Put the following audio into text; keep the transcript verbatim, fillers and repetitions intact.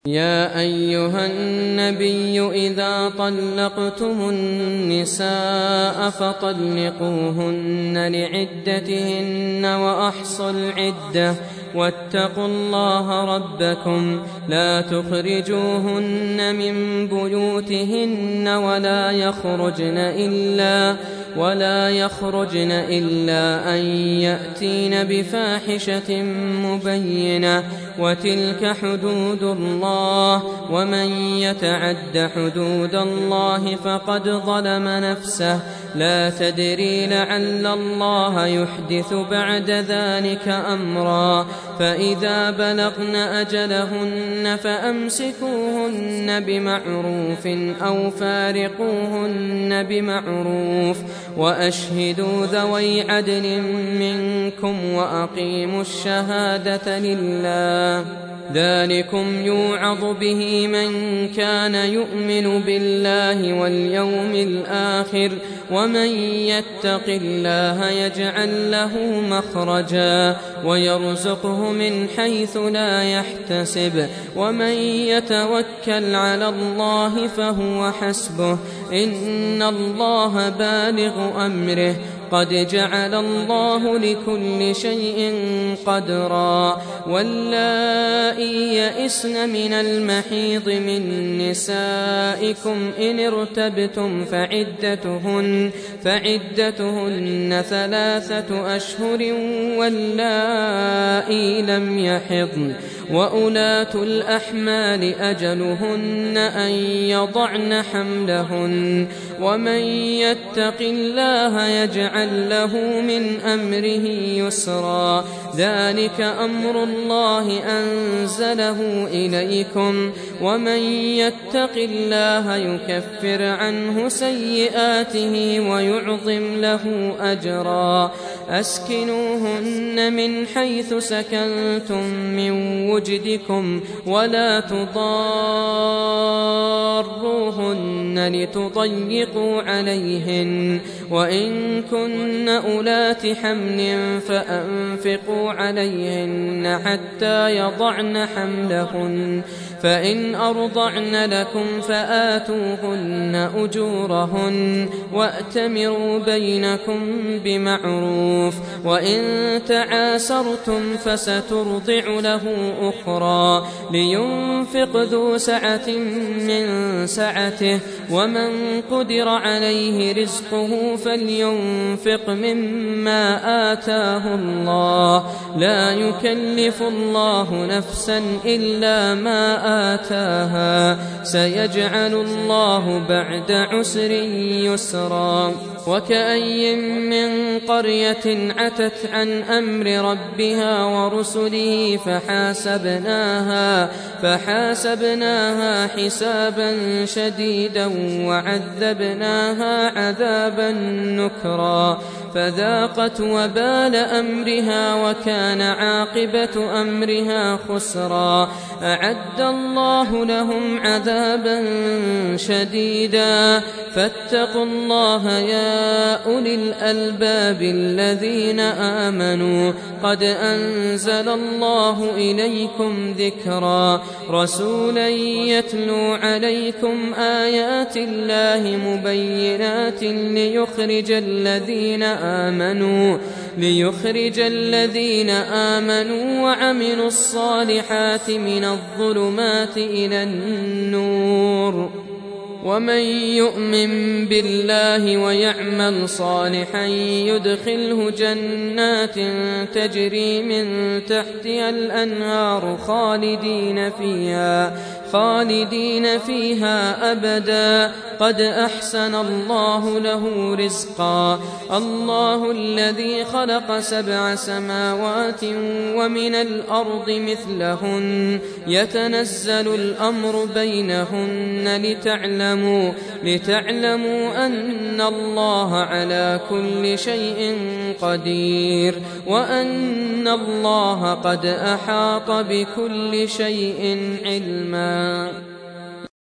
يا أيها النبي إذا طلقتم النساء فطلقوهن لعدتهن وأحصوا العدة واتقوا الله ربكم لا تخرجوهن من بيوتهن ولا يخرجن إلا ولا يخرجن إلا أن يأتين بفاحشة مبينة وتلك حدود الله ومن يتعد حدود الله فقد ظلم نفسه لا تدري لعل الله يحدث بعد ذلك أمرا فإذا بلغن أجلهن فأمسكوهن بمعروف أو فارقوهن بمعروف وأشهدوا ذوي عدل منكم وأقيموا الشهادة لله ذلكم يوعظ به من كان يؤمن بالله واليوم الآخر ومن يتق الله يجعل له مخرجا ويرزقه من حيث لا يحتسب ومن يتوكل على الله فهو حسبه إن الله بالغ أمره قد جعل الله لكل شيء قدرا واللائي يئسن من المحيض من نسائكم إن ارتبتم فعدتهن, فعدتهن ثلاثة أشهر واللائي لم يحضن وأولاة الأحمال أجلهن أن يضعن حملهن ومن يتق الله يجعل له من أمره يسرا ذلك أمر الله أنزله إليكم ومن يتق الله يكفر عنه سيئاته ويعظم له أجرا أسكنوهن من حيث سكنتم من وجدكم ولا تضاروهن لتضيقوا عليهن وإن كن أولات حمل فأنفقوا عليهن حتى يضعن حملهن فإن أرضعن لكم فآتوهن أجورهن وأتمروا بينكم بمعروف وإن تعاسرتم فسترضع له أخرى لينفق ذو سعة من سعته ومن قدر عليه رزقه فلينفق مما آتاه الله لا يكلف الله نفسا إلا ما آتاها سيجعل الله بعد عسر يسرا وكأي من قرية عتت عن أمر ربها ورسله فحاسبناها, فحاسبناها حسابا شديدا وعذبناها عذابا نكرا فذاقت وبال أمرها وكان عاقبة أمرها خسرا أعد الله لهم عذابا شديدا فاتقوا الله يا أولي الألباب الذين آمنوا قد أنزل الله إليكم ذكرا رسولا يتلو عليكم آيات الله مبينات ليخرج الذين آمنوا ليخرج الذين آمنوا وعملوا الصالحات من الظلمات إلى النور ومن يؤمن بالله ويعمل صالحا يدخله جنات تجري من تحتها الأنهار خالدين فيها خالدين فيها أبدا قد أحسن الله له رزقا الله الذي خلق سبع سماوات ومن الأرض مثلهن يتنزل الأمر بينهن لتعلموا لتعلموا أن الله على كل شيء قدير وأن الله قد أحاط بكل شيء علما